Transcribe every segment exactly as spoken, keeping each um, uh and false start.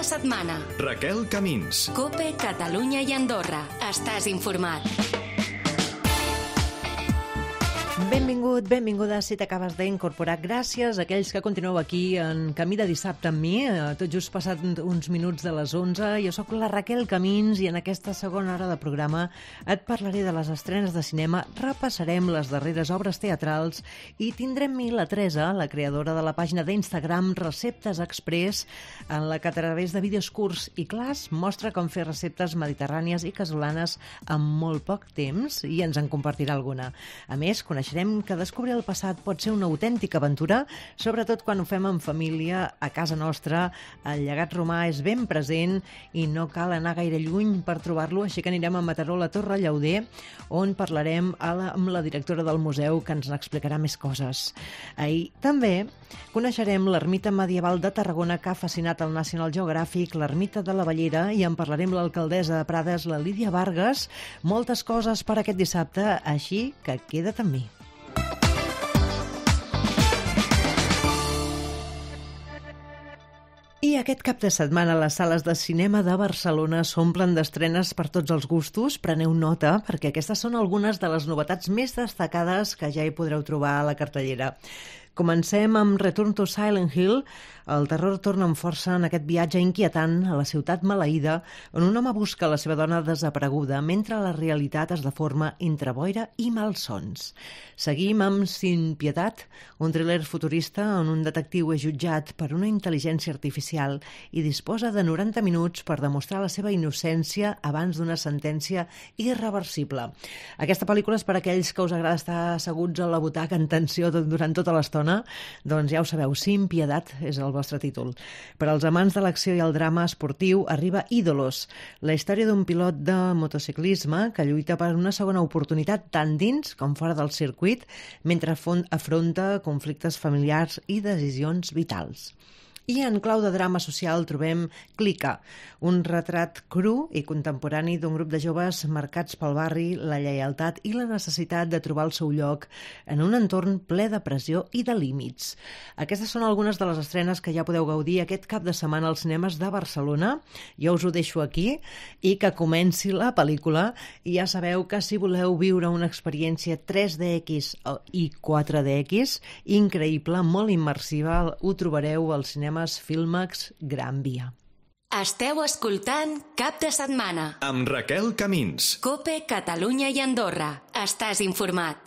setmana. Raquel Camins. COPE, Catalunya i Andorra. Estàs informat. Benvingut, benvinguda si t'acabes d'incorporar. Gràcies a aquells que continueu aquí en Camí de dissabte amb mi, tot just passat uns minuts de les onze. Jo sóc la Raquel Camins i en aquesta segona hora de programa et parlaré de les estrenes de cinema, repassarem les darreres obres teatrals i tindrem mi la Teresa, la creadora de la pàgina d'Instagram Receptes Express, en la que a través de vídeos curts i clars mostra com fer receptes mediterrànies i casolanes en molt poc temps i ens en compartirà alguna. A més, coneixerem que descobrir el passat pot ser una autèntica aventura, sobretot quan ho fem en família, a casa nostra. El llegat romà és ben present i no cal anar gaire lluny per trobar-lo, així que anirem a Mataró, la Torre Llauder, on parlarem a la, amb la directora del museu, que ens n'explicarà més coses. Ahir també coneixerem l'ermita medieval de Tarragona, que ha fascinat el National Geographic, l'ermita de la Bellera, i en parlarem l'alcaldessa de Prades, la Lídia Vargas. Moltes coses per aquest dissabte, així que queda't amb mi. I aquest cap de setmana les sales de cinema de Barcelona s'omplen d'estrenes per tots els gustos. Preneu nota, perquè aquestes són algunes de les novetats més destacades que ja hi podreu trobar a la cartellera. Comencem amb Return to Silent Hill. El terror torna amb força en aquest viatge inquietant a la ciutat maleïda, on un home busca la seva dona desapareguda, mentre la realitat es deforma entre boira i malsons. Seguim amb Sin Pietat, un thriller futurista on un detectiu és jutjat per una intel·ligència artificial i disposa de noranta minuts per demostrar la seva innocència abans d'una sentència irreversible. Aquesta pel·lícula és per a aquells que us agrada estar asseguts a la butaca en tensió durant tota l'estona. Doncs ja ho sabeu, Sin Pietat és el vostre títol. Per als amants de l'acció i el drama esportiu arriba Ídolos, la història d'un pilot de motociclisme que lluita per una segona oportunitat tant dins com fora del circuit, mentre afronta conflictes familiars i decisions vitals. I en clau de drama social trobem Clica, un retrat cru i contemporani d'un grup de joves marcats pel barri, la lleialtat i la necessitat de trobar el seu lloc en un entorn ple de pressió i de límits. Aquestes són algunes de les estrenes que ja podeu gaudir aquest cap de setmana als cinemes de Barcelona. Jo us ho deixo aquí i que comenci la pel·lícula. I ja sabeu que si voleu viure una experiència tres D X i quatre D X increïble, molt immersiva, ho trobareu al cinema Filmax Gran Via. Esteu escoltant Cap de Setmana amb Raquel Camins. COPE, Catalunya i Andorra. Estàs informat.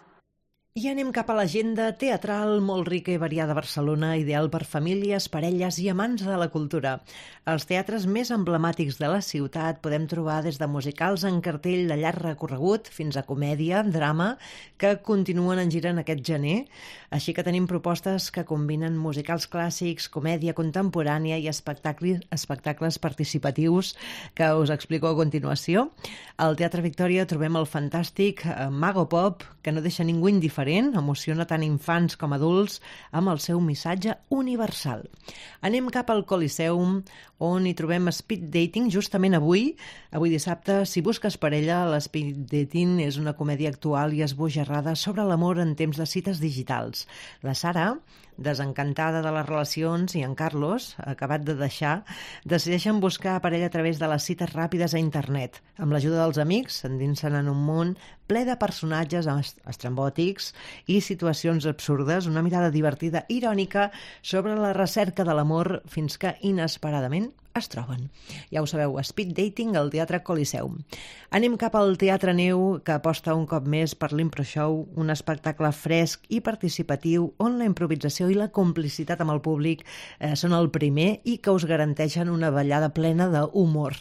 I anem cap a l'agenda teatral molt rica i variada a Barcelona, ideal per famílies, parelles i amants de la cultura. Els teatres més emblemàtics de la ciutat podem trobar des de musicals en cartell de llarg recorregut fins a comèdia, drama, que continuen en gira en aquest gener. Així que tenim propostes que combinen musicals clàssics, comèdia contemporània i espectacles, espectacles participatius que us explico a continuació. Al Teatre Victòria trobem el fantàstic Mago Pop, que no deixa ningú indiferent, emociona tant infants com adults amb el seu missatge universal. Anem cap al Coliseum, on hi trobem Speed Dating justament avui. Avui dissabte, si busques parella, l'Speed Dating és una comèdia actual i esbojarrada sobre l'amor en temps de cites digitals. La Sara, desencantada de les relacions, i en Carlos, acabat de deixar, decideixen buscar parella a través de les cites ràpides a internet. Amb l'ajuda dels amics, s'endinsen en un món ple de personatges estrambòtics i situacions absurdes, una mirada divertida, irònica, sobre la recerca de l'amor fins que inesperadament es troben. Ja ho sabeu, Speed Dating al Teatre Coliseum. Anem cap al Teatre Neu, que aposta un cop més per l'Impro Show, un espectacle fresc i participatiu on la improvisació i la complicitat amb el públic eh, són el primer i que us garanteixen una ballada plena d'humor.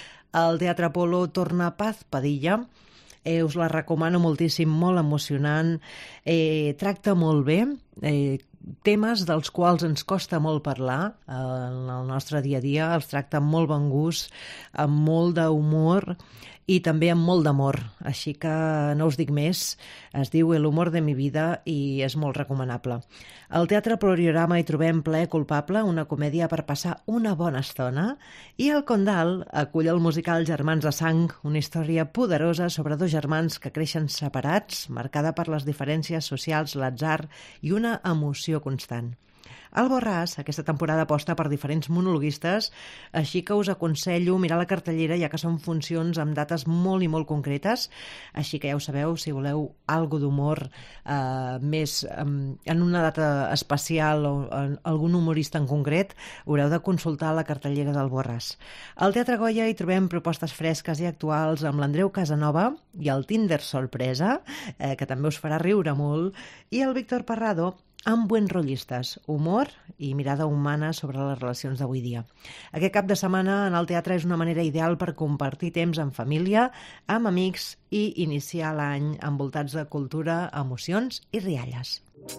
El Teatre Apolo torna Paz Padilla. Eh, us la recomano moltíssim, molt emocionant, eh, tracta molt bé, eh, temes dels quals ens costa molt parlar eh, en el nostre dia a dia, els tracta amb molt bon gust, amb molt d'humor i també amb molt d'amor. Així que no us dic més, es diu El humor de mi vida i és molt recomanable. Al Teatre Pluriorama hi trobem Plaer culpable, una comèdia per passar una bona estona, i el Condal acull el musical Germans de sang, una història poderosa sobre dos germans que creixen separats, marcada per les diferències socials, l'atzar i una emoció constant. El Borràs, aquesta temporada aposta per diferents monologuistes, així que us aconsello mirar la cartellera, ja que són funcions amb dates molt i molt concretes, així que ja ho sabeu, si voleu algo d'humor eh, més eh, en una data especial o en algun humorista en concret, haureu de consultar la cartellera del Borràs. Al Teatre Goya hi trobem propostes fresques i actuals amb l'Andreu Casanova i el Tinder Sorpresa, eh, que també us farà riure molt, i el Víctor Parrado, amb Buen Rollistes, humor i mirada humana sobre les relacions d'avui dia. Aquest cap de setmana en el teatre és una manera ideal per compartir temps en família, amb amics i iniciar l'any envoltats de cultura, emocions i rialles.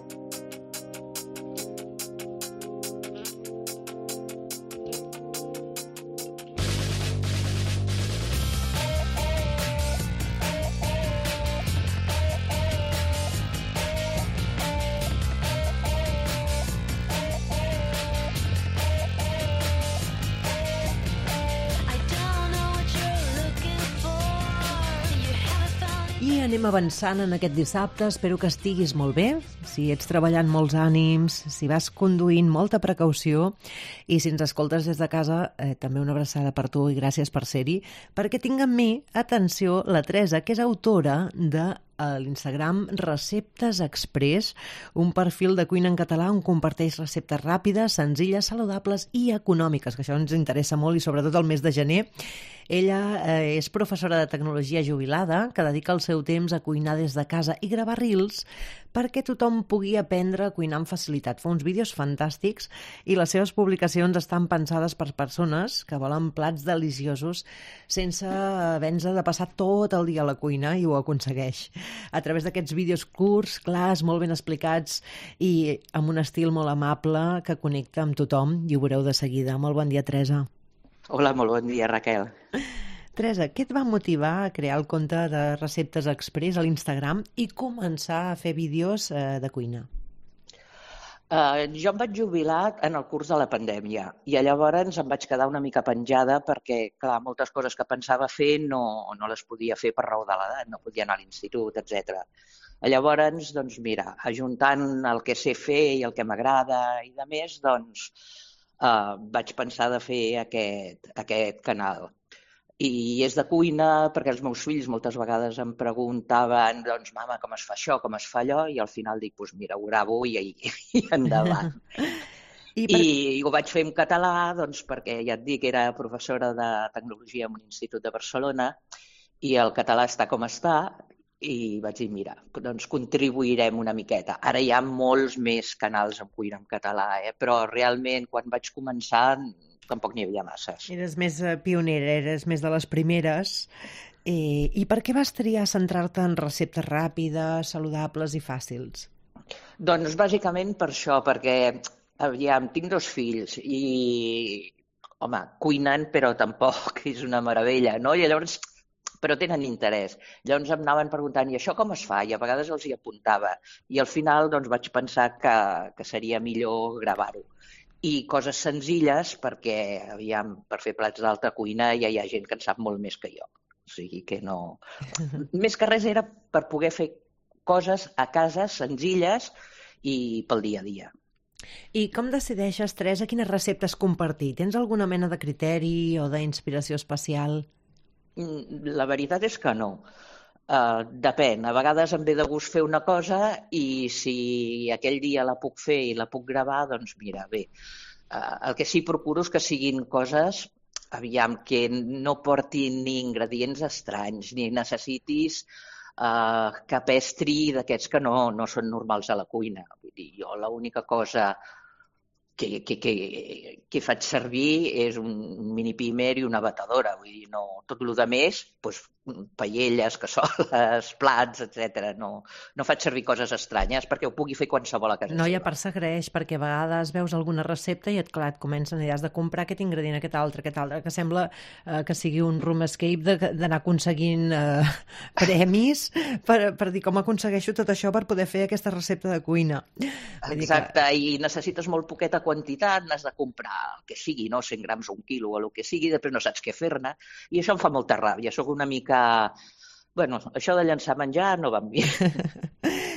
I anem avançant en aquest dissabte. Espero que estiguis molt bé. Si ets treballant, molts ànims. Si vas conduint, molta precaució. I si ens escoltes des de casa, eh, també una abraçada per tu i gràcies per ser-hi. Perquè tinc amb mi, atenció, la Teresa, que és autora de a l'Instagram Receptes Express, un perfil de cuina en català on comparteix receptes ràpides, senzilles, saludables i econòmiques, que això ens interessa molt i sobretot el mes de gener. Ella eh, és professora de tecnologia jubilada que dedica el seu temps a cuinar des de casa i gravar reels perquè tothom pugui aprendre a cuinar amb facilitat. Fa uns vídeos fantàstics i les seves publicacions estan pensades per persones que volen plats deliciosos sense haver-nos de passar tot el dia a la cuina, i ho aconsegueix. A través d'aquests vídeos curts, clars, molt ben explicats i amb un estil molt amable que connecta amb tothom, i ho veureu de seguida. Molt bon dia, Teresa. Hola, molt bon dia, Raquel. Teresa, què et va motivar a crear el compte de Receptes Express a l'Instagram i començar a fer vídeos eh, de cuina? Uh, jo em vaig jubilar en el curs de la pandèmia i llavors em vaig quedar una mica penjada perquè, clar, moltes coses que pensava fer no, no les podia fer per raó de l'edat, no podia anar a l'institut, etcètera. Llavors, doncs mira, ajuntant el que sé fer i el que m'agrada i de més, doncs uh, vaig pensar de fer aquest, aquest canal. I és de cuina perquè els meus fills moltes vegades em preguntaven, doncs, mama, com es fa això, com es fa allò, i al final dic, doncs mira, ho gravo i, i, i endavant. I, per... I ho vaig fer en català, doncs, perquè ja et dic, era professora de tecnologia en un institut de Barcelona i el català està com està, i vaig dir, mira, doncs contribuirem una miqueta. Ara hi ha molts més canals en cuina en català, eh? Però realment, quan vaig començar, tampoc n'hi havia masses. Eres més pionera, eres més de les primeres. Eh, I per què vas triar centrar-te en receptes ràpides, saludables i fàcils? Doncs bàsicament per això, perquè aviam, tinc dos fills i, home, cuinen, però tampoc és una meravella, no? I llavors, però tenen interès. Llavors em anaven preguntant, i això com es fa? I a vegades els hi apuntava. I al final doncs, vaig pensar que, que seria millor gravar-ho. I coses senzilles, perquè, aviam, per fer plats d'alta cuina ja hi ha gent que en sap molt més que jo. O sigui que no... Més que res era per poder fer coses a casa senzilles i pel dia a dia. I com decideixes, Teresa, quines receptes compartir? Tens alguna mena de criteri o d'inspiració especial? La veritat és que no. Uh, depèn. A vegades em ve de gust fer una cosa i si aquell dia la puc fer i la puc gravar, doncs mira, bé. Uh, el que sí procuro és que siguin coses, aviam, que no portin ni ingredients estranys, ni necessitis uh, cap estri d'aquests que no, no són normals a la cuina. Vull dir, jo l'única cosa que, que, que, que faig servir és un mini pimer i una batedora. Vull dir, no, tot el que més, doncs, paelles, cassoles, plats, etcètera. No, no faig servir coses estranyes perquè ho pugui fer qualsevol a casa seva. No, i a part s'agraeix perquè a vegades veus alguna recepta i et, clar, et comencen idees de comprar aquest ingredient, aquest altre, aquest altre, que sembla eh, que sigui un room escape d'anar aconseguint eh, premis per, per dir com aconsegueixo tot això per poder fer aquesta recepta de cuina. Exacte, que... i necessites molt poqueta quantitat, n'has de comprar el que sigui, no? cent grams o un quilo o el que sigui, després no saps què fer-ne, i això em fa molta ràbia. Soc una mica... Bueno, això de llançar menjar no va amb mi.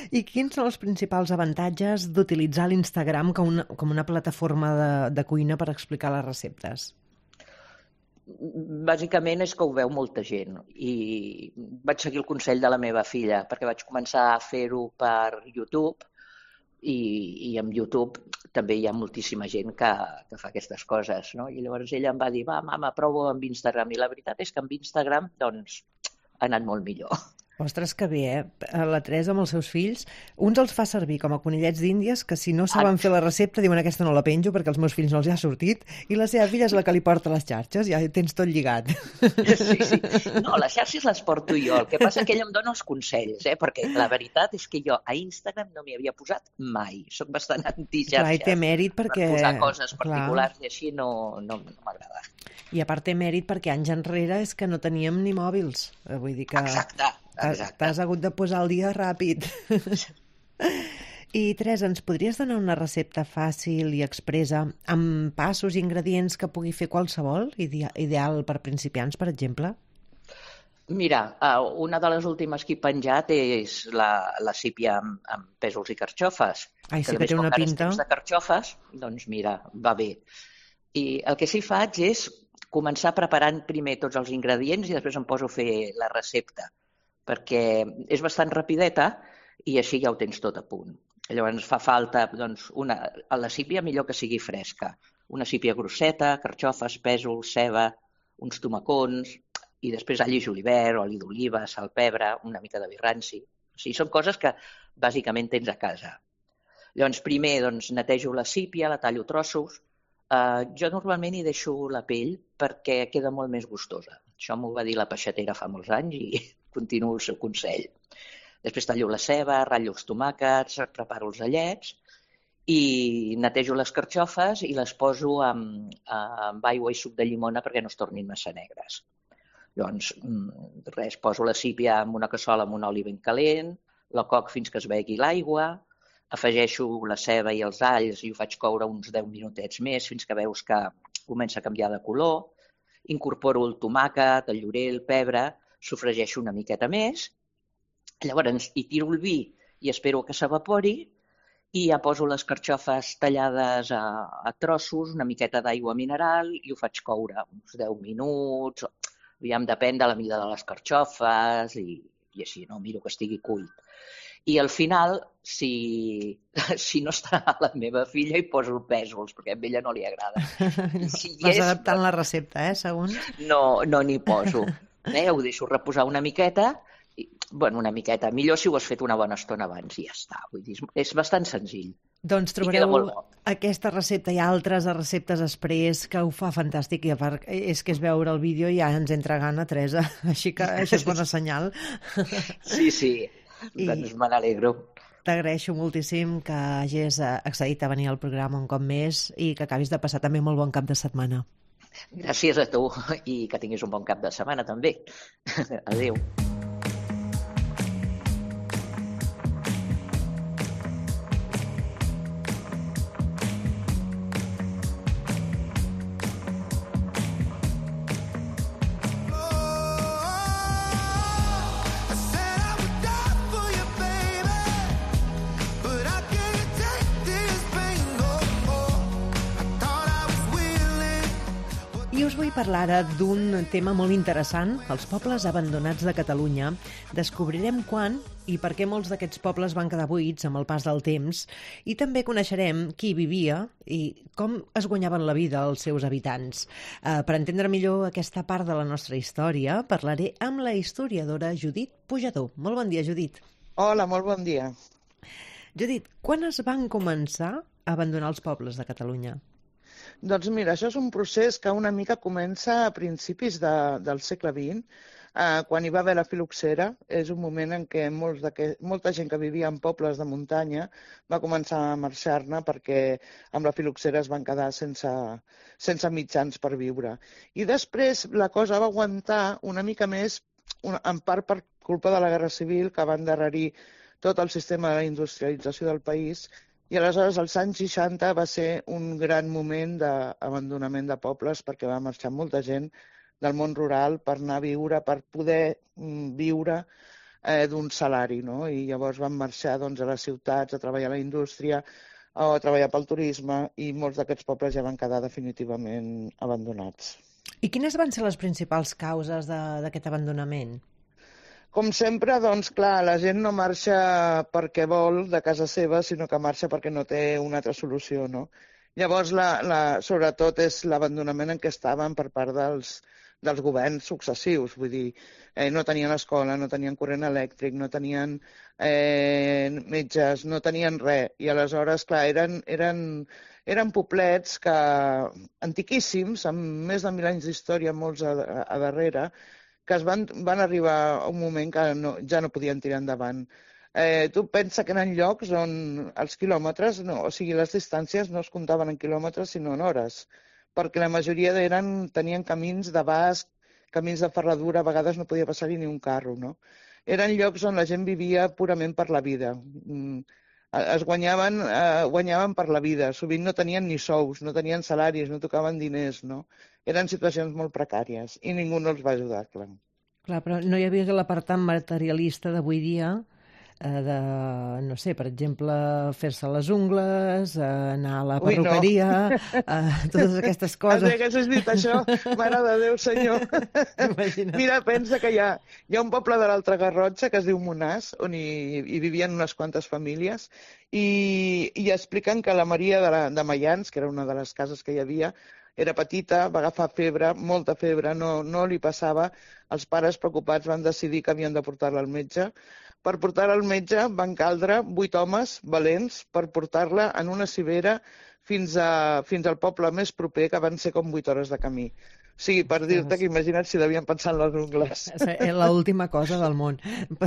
I quins són els principals avantatges d'utilitzar l'Instagram com una, com una plataforma de, de cuina per explicar les receptes? Bàsicament és que ho veu molta gent i vaig seguir el consell de la meva filla perquè vaig començar a fer-ho per YouTube i, i amb YouTube també hi ha moltíssima gent que, que fa aquestes coses, no? I llavors ella em va dir, va, mama, provo amb Instagram. I la veritat és que amb Instagram doncs, ha anat molt millor. Ostres, que bé, eh? La Teresa amb els seus fills, uns els fa servir com a conillets d'Índies, que si no saben fer la recepta diuen aquesta no la penjo perquè als meus fills no els hi ha sortit, i la seva filla és la que li porta les xarxes, ja tens tot lligat. Sí, sí. No, les xarxes les porto jo, el que passa que ella em dona els consells, eh? Perquè la veritat és que jo a Instagram no m'hi havia posat mai, soc bastant anti-xarxes. Clar, i té mèrit perquè... Per posar coses particulars i així no, no, no m'agrada. I a part té mèrit perquè anys enrere és que no teníem ni mòbils, vull dir que... Exacte. T'has hagut de posar el dia ràpid. I, Teresa, ens podries donar una recepta fàcil i expressa amb passos i ingredients que pugui fer qualsevol, ideal per principiants, per exemple? Mira, una de les últimes que he penjat és la, la sípia amb, amb pèsols i carxofes. Ai, sí que té una pinta. De carxofes, doncs mira, va bé. I el que sí faig és començar preparant primer tots els ingredients i després em poso a fer la recepta, perquè és bastant rapideta i així ja ho tens tot a punt. Llavors fa falta, doncs, una, a la sípia millor que sigui fresca. Una sípia grosseta, carxofes, pèsols, ceba, uns tomacons i després all i julivert, oli d'oliva, sal, pebre, una mica de vi ranci. O sigui, són coses que bàsicament tens a casa. Llavors primer doncs, netejo la sípia, la tallo trossos. Uh, jo normalment hi deixo la pell perquè queda molt més gustosa. Això m'ho va dir la peixatera fa molts anys i continuo el seu consell. Després tallo la ceba, ratllo els tomàquets, preparo els allets i netejo les carxofes i les poso amb, amb aigua i suc de llimona perquè no es tornin massa negres. Llavors, res, poso la sípia en una cassola amb un oli ben calent, la coc fins que es begui l'aigua, afegeixo la ceba i els alls i ho faig coure uns deu minutets més fins que veus que comença a canviar de color. Incorporo el tomàquet, el llorer, el pebre, sofregeixo una miqueta més, llavors hi tiro el vi i espero que s'evapori i ja poso les carxofes tallades a, a trossos, una miqueta d'aigua mineral i ho faig coure uns deu minuts, aviam, depèn de la mida de les carxofes i, i així, no? Miro que estigui cuit. I al final, si, si no està la meva filla, hi poso pèsols, perquè a ella no li agrada. Si Vas és, adaptant la recepta, eh, segons? No, no n'hi poso. Eh, ho deixo reposar una miqueta, i, bueno, una miqueta. Millor si ho has fet una bona estona abans i ja està. Vull dir, és bastant senzill. Doncs trobareu aquesta recepta i altres receptes exprés que ho fa fantàstic i a part és que és veure el vídeo i ja ens entra gana, Teresa. Així que això és bona senyal. Sí, sí. I doncs me n'alegro. T'agraeixo moltíssim que hagis accedit a venir al programa un cop més i que acabis de passar també molt bon cap de setmana. Gràcies a tu i que tinguis un bon cap de setmana també. Adéu. Vull parlar ara d'un tema molt interessant, els pobles abandonats de Catalunya. Descobrirem quan i per què molts d'aquests pobles van quedar buits amb el pas del temps i també coneixerem qui vivia i com es guanyaven la vida els seus habitants. Uh, per entendre millor aquesta part de la nostra història, parlaré amb la historiadora Judit Pujador. Molt bon dia, Judit. Hola, molt bon dia. Judit, quan es van començar a abandonar els pobles de Catalunya? Doncs mira, això és un procés que una mica comença a principis de, del segle vint, eh, quan hi va haver la filoxera. És un moment en què, molts de que molta gent que vivia en pobles de muntanya va començar a marxar-ne perquè amb la filoxera es van quedar sense, sense mitjans per viure. I després la cosa va aguantar una mica més, una, en part per culpa de la Guerra Civil, que va endarrerir tot el sistema d'industrialització del país. I aleshores, als anys seixanta, va ser un gran moment d'abandonament de pobles perquè va marxar molta gent del món rural per anar a viure, per poder viure eh, d'un salari, no? I llavors van marxar doncs, a les ciutats a treballar a la indústria o a treballar pel turisme i molts d'aquests pobles ja van quedar definitivament abandonats. I quines van ser les principals causes d'aquest abandonament? Com sempre, doncs clar, la gent no marxa perquè vol de casa seva, sinó que marxa perquè no té una altra solució, no? Llavors, la, la, sobretot, és l'abandonament en què estaven per part dels, dels governs successius. Vull dir, eh, no tenien escola, no tenien corrent elèctric, no tenien eh, metges, no tenien res. I aleshores, clar, eren, eren, eren poblets que, antiquíssims, amb més de mil anys d'història, molts a, a darrere, que es van, van arribar a un moment que no, ja no podien tirar endavant. Eh, tu pensa que eren llocs on els quilòmetres, no, o sigui, les distàncies no es comptaven en quilòmetres, sinó en hores, perquè la majoria eren, tenien camins de basc, camins de ferradura, a vegades no podia passar-hi ni un carro, no? Eren llocs on la gent vivia purament per la vida. Es guanyaven, eh, guanyaven per la vida, sovint no tenien ni sous, no tenien salaris, no tocaven diners, no? Eren situacions molt precàries i ningú no els va ajudar, clar. Clar, però no hi havia l'apartat materialista d'avui dia, eh, de, no sé, per exemple, fer-se les ungles, eh, anar a la perruqueria, Ui, no. eh, totes aquestes coses. Si haguessis dit això, mare de Déu, senyor. Imagina't. Mira, pensa que hi ha, hi ha un poble de l'Alta Garrotxa que es diu Monàs, on hi, hi vivien unes quantes famílies, i, i expliquen que la Maria de, la, de Mayans, que era una de les cases que hi havia, era petita, va agafar febre, molta febre, no, no li passava. Els pares preocupats van decidir que havien de portar-la al metge. Per portar-la al metge van caldre vuit homes valents per portar-la en una civera fins, a, fins al poble més proper, que van ser com vuit hores de camí. O sigui, per dir-te que imagina't si devien pensar en les ungles. És l'última cosa del món.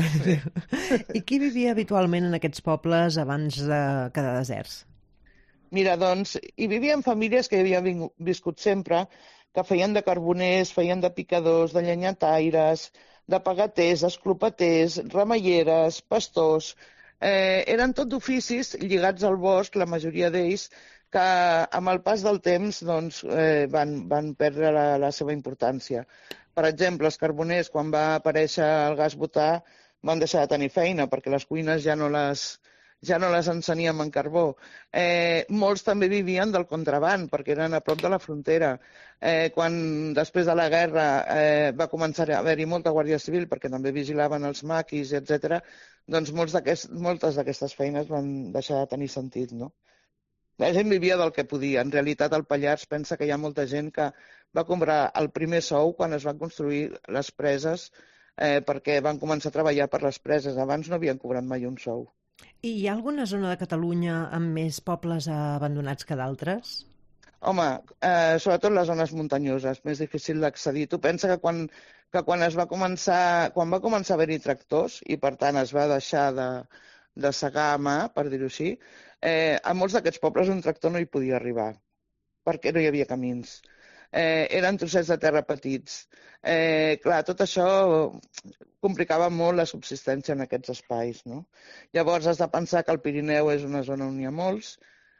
I qui vivia habitualment en aquests pobles abans de quedar deserts? Mira, doncs, hi vivien famílies que hi havien viscut sempre, que feien de carboners, feien de picadors, de llenyataires, de pagaters, esclopeters, remeieres, pastors. Eh, eren tot d'oficis lligats al bosc, la majoria d'ells, que amb el pas del temps doncs, eh, van, van perdre la, la seva importància. Per exemple, els carboners, quan va aparèixer el gas butà, van deixar de tenir feina perquè les cuines ja no les... ja no les enceníem en carbó. Eh, molts també vivien del contraban, perquè eren a prop de la frontera. Eh, quan després de la guerra eh, va començar a haver-hi molta Guàrdia Civil, perquè també vigilaven els maquis, etcètera, doncs molts d'aquest, moltes d'aquestes feines van deixar de tenir sentit, no? La gent vivia del que podia. En realitat, al Pallars pensa que hi ha molta gent que va comprar el primer sou quan es van construir les preses, eh, perquè van començar a treballar per les preses. Abans no havien cobrat mai un sou. I hi ha alguna zona de Catalunya amb més pobles abandonats que d'altres? Home, eh, sobretot les zones muntanyoses, més difícil d'accedir. Tu pensa que quan, que quan es va començar, quan va començar a haver-hi tractors, i per tant es va deixar de, de segar a mà, per dir-ho així, eh, a molts d'aquests pobles un tractor no hi podia arribar, perquè no hi havia camins. Eh, eren trossets de terra petits. Eh, clar, tot això complicava molt la subsistència en aquests espais, no? Llavors has de pensar que el Pirineu és una zona on hi ha molts,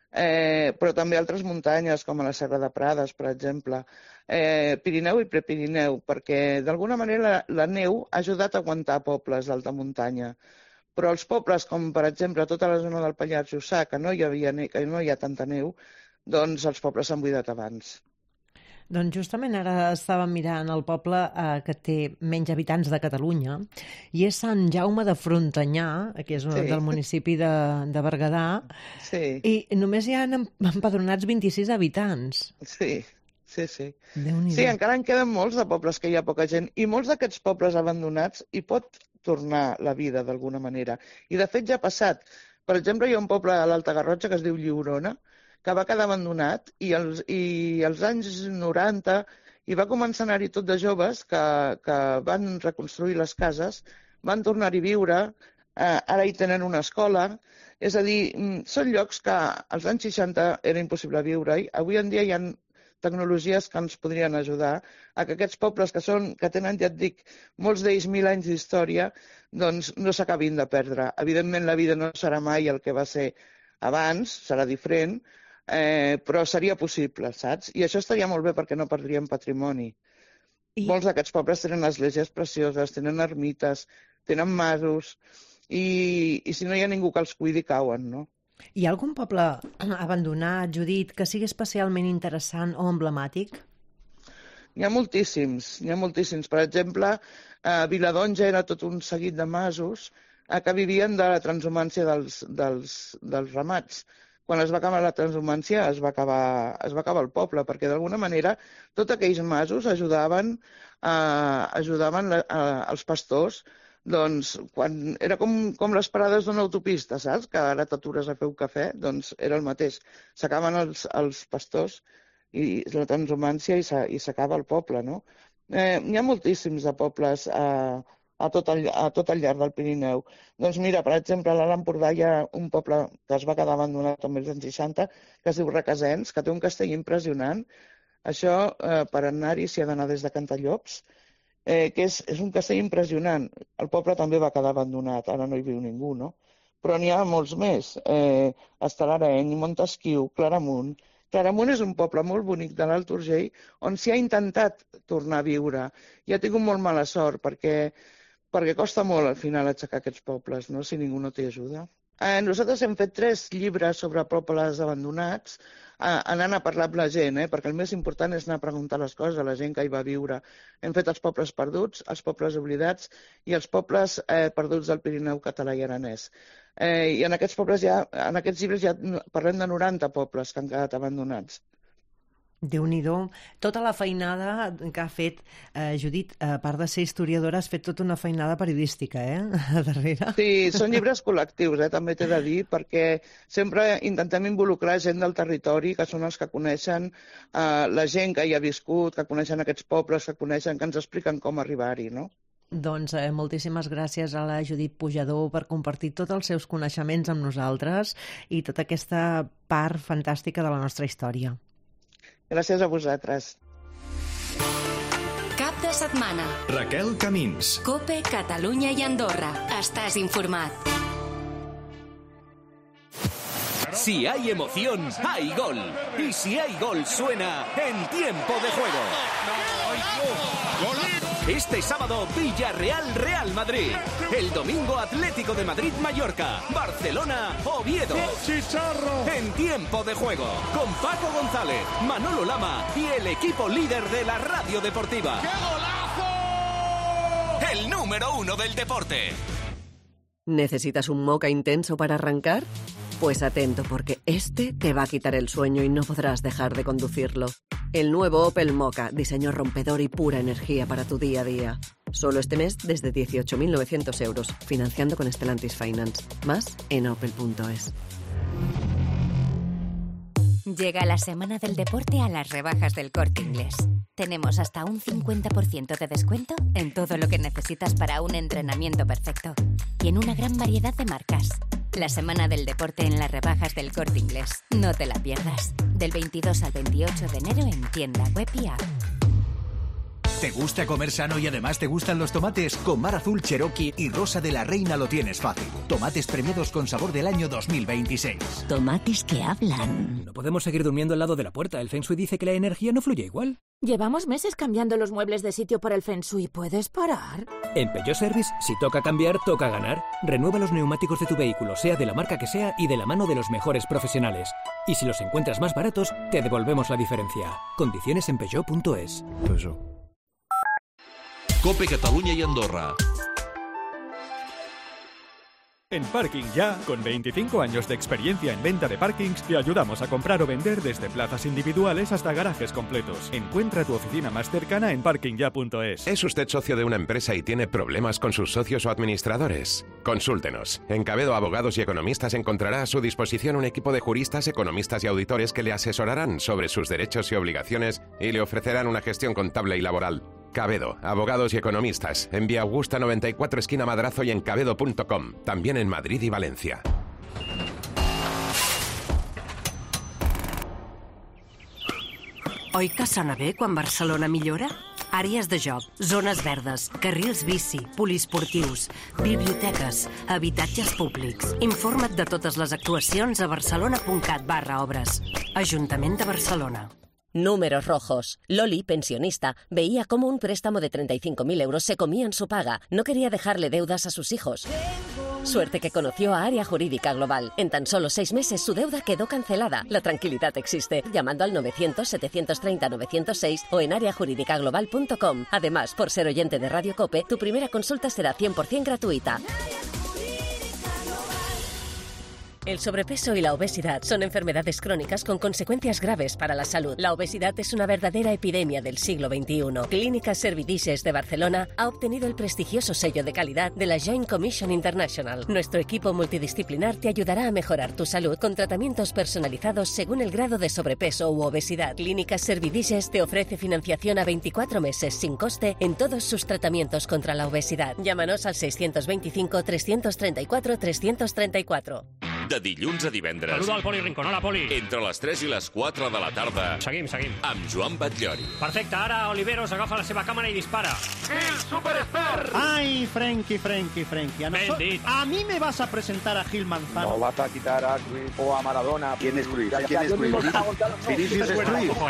eh, però també altres muntanyes, com a la Serra de Prades, per exemple. Eh, Pirineu i Prepirineu, perquè d'alguna manera la, la neu ha ajudat a aguantar pobles d'alta muntanya. Però els pobles, com per exemple tota la zona del Pallars Jussà, que no hi havia ne que no hi ha tanta neu, doncs els pobles s'han buidat abans. Doncs justament ara estava mirant el poble eh, que té menys habitants de Catalunya, i és Sant Jaume de Frontanyà, que és un, sí. del municipi de, de Berguedà, sí. i només hi ha empadronats vint-i-sis habitants. Sí, sí, sí. Déu-n'hi-do. Sí, encara en queden molts de pobles que hi ha poca gent, i molts d'aquests pobles abandonats hi pot tornar la vida d'alguna manera. I de fet ja ha passat. Per exemple, hi ha un poble a l'Alta Garrotxa que es diu Lliurona, que va quedar abandonat, i els, i als anys noranta hi va començar a anar-hi tot de joves que, que van reconstruir les cases, van tornar-hi a viure, eh, ara hi tenen una escola. És a dir, són llocs que als anys seixanta era impossible viure-hi. Avui en dia hi ha tecnologies que ens podrien ajudar a que aquests pobles que, són, que tenen, ja et dic, molts d'ells mil anys d'història, doncs no s'acabin de perdre. Evidentment la vida no serà mai el que va ser abans, serà diferent, Eh, però seria possible, saps? I això estaria molt bé perquè no perdríem patrimoni. I... Molts d'aquests pobles tenen esglésies precioses, tenen ermites, tenen masos, i, i si no hi ha ningú que els cuidi, cauen, no? Hi ha algun poble abandonat, Judit, que sigui especialment interessant o emblemàtic? N'hi ha moltíssims, n'hi ha moltíssims. Per exemple, a Viladonja era tot un seguit de masos que vivien de la transhumància dels, dels, dels ramats. Quan es va acabar la transhumància es va acabar, es va acabar el poble, perquè d'alguna manera tots aquells masos ajudaven, eh, ajudaven la, eh, els pastors. Doncs quan era com, com les parades d'una autopista, saps? Que ara t'atures a fer un cafè, doncs era el mateix. S'acaben els, els pastors i la transhumància i s'acaba el poble, no? Eh, hi ha moltíssims de pobles a, a, tot el, a tot el llarg del Pirineu. Doncs mira, per exemple, a l'Alt Empordà hi ha un poble que es va quedar abandonat també als anys seixanta, que es diu Requesens, que té un castell impressionant. Això, eh, per anar-hi, s'hi ha d'anar des de Cantallops, eh, que és, és un castell impressionant. El poble també va quedar abandonat, ara no hi viu ningú, no? Però n'hi ha molts més. Eh, Estarareny, Montesquiu, Claramunt. Claramunt és un poble molt bonic de l'Alt Urgell on s'hi ha intentat tornar a viure. I ha tingut molt mala sort perquè, perquè costa molt al final aixecar aquests pobles, no? Si ningú no t'hi ajuda. Eh, nosaltres hem fet tres llibres sobre pobles abandonats, eh, anant a parlar amb la gent, eh, perquè el més important és anar a preguntar les coses a la gent que hi va viure. Hem fet els pobles perduts, els pobles oblidats i els pobles eh, perduts del Pirineu català i aranès. Eh, I en aquests pobles ja, en aquests llibres ja parlem de noranta pobles que han quedat abandonats. Déu-n'hi-do. Tota la feinada que ha fet eh, Judit, a part de ser historiadora, has fet tota una feinada periodística, eh? A darrere. Sí, són llibres col·lectius, eh? També t'he de dir, perquè sempre intentem involucrar gent del territori, que són els que coneixen eh, la gent que hi ha viscut, que coneixen aquests pobles, que coneixen, que ens expliquen com arribar-hi, no? Doncs eh, moltíssimes gràcies a la Judit Pujador per compartir tots els seus coneixements amb nosaltres i tota aquesta part fantàstica de la nostra història. Gràcies a vosaltres. Cap de setmana. Raquel Camins. COPE, Catalunya i Andorra. Estàs informat. Si hay emoción, hay gol. Y si hay gol, suena en Tiempo de Juego. Este sábado, Villarreal Real Madrid. El domingo, Atlético de Madrid Mallorca. Barcelona Oviedo. En Tiempo de Juego, con Paco González, Manolo Lama y el equipo líder de la radio deportiva. ¡Qué golazo! El número uno del deporte. ¿Necesitas un Moka intenso para arrancar? Pues atento, porque este te va a quitar el sueño y no podrás dejar de conducirlo. El nuevo Opel Moka, diseño rompedor y pura energía para tu día a día. Solo este mes desde dieciocho mil novecientos euros, financiando con Stellantis Finance. Más en opel punto es. Llega la semana del deporte a las rebajas del Corte Inglés. Tenemos hasta un cincuenta por ciento de descuento en todo lo que necesitas para un entrenamiento perfecto. Y en una gran variedad de marcas. La semana del deporte en las rebajas del Corte Inglés. No te la pierdas. Del veintidós al veintiocho de enero en tienda web y app. ¿Te gusta comer sano y además te gustan los tomates? Con Mar Azul Cherokee y Rosa de la Reina lo tienes fácil. Tomates premiados con sabor del año dos mil veintiséis. Tomates que hablan. No podemos seguir durmiendo al lado de la puerta. El Feng Shui dice que la energía no fluye igual. Llevamos meses cambiando los muebles de sitio por el Feng Shui. ¿Puedes parar? En Peugeot Service, si toca cambiar, toca ganar. Renueva los neumáticos de tu vehículo, sea de la marca que sea y de la mano de los mejores profesionales. Y si los encuentras más baratos, te devolvemos la diferencia. Condiciones en peugeot punto es. Peugeot. COPE Catalunya y Andorra. En Parking Ya, con veinticinco años de experiencia en venta de parkings, te ayudamos a comprar o vender desde plazas individuales hasta garajes completos. Encuentra tu oficina más cercana en parking ya punto es. ¿Es usted socio de una empresa y tiene problemas con sus socios o administradores? Consúltenos. En Cabedo Abogados y Economistas encontrará a su disposición un equipo de juristas, economistas y auditores que le asesorarán sobre sus derechos y obligaciones y le ofrecerán una gestión contable y laboral. Cabedo, Abogados y Economistas, en Vía Augusta noventa y cuatro, esquina Madrazo y en cabedo punto com. También en Madrid y Valencia. Oi que sona bé quan Barcelona millora? Àrees de joc, zones verdes, carrils bici, poliesportius, biblioteques, habitatges públics. Informa't de totes les actuacions a barcelona punt cat barra obres. Ajuntament de Barcelona. Números rojos. Loli, pensionista, veía cómo un préstamo de treinta y cinco mil euros se comía en su paga. No quería dejarle deudas a sus hijos. Suerte que conoció a Área Jurídica Global. En tan solo seis meses su deuda quedó cancelada. La tranquilidad existe. Llamando al novecientos, setecientos treinta, novecientos seis o en área jurídica global punto com. Además, por ser oyente de Radio Cope, tu primera consulta será cien por ciento gratuita. El sobrepeso y la obesidad son enfermedades crónicas con consecuencias graves para la salud. La obesidad es una verdadera epidemia del siglo veintiuno. Clínica Servidices de Barcelona ha obtenido el prestigioso sello de calidad de la Joint Commission International. Nuestro equipo multidisciplinar te ayudará a mejorar tu salud con tratamientos personalizados según el grado de sobrepeso u obesidad. Clínica Servidices te ofrece financiación a veinticuatro meses sin coste en todos sus tratamientos contra la obesidad. Llámanos al seiscientos veinticinco, trescientos treinta y cuatro, trescientos treinta y cuatro. De dilluns a divendres. Saludo al Poli Rincón. Hola, Poli. Entre les tres i les quatre de la tarda. Seguim, seguim. Amb Joan Batllori. Perfecte, ara Oliveros agafa la seva càmera i dispara. ¡El Superstar! ¡Ay, Frenkie, Frenkie, Frenkie! A, Ben dit. a mí me vas a presentar a Gil Manzano. No vas a quitar a Cruyff o a Maradona. ¿Quién es Cruyff? Ya, ¿Quién ya, es yo Cruyff? mismo estaba Gonzalo, no. Vinicius és Cruyff.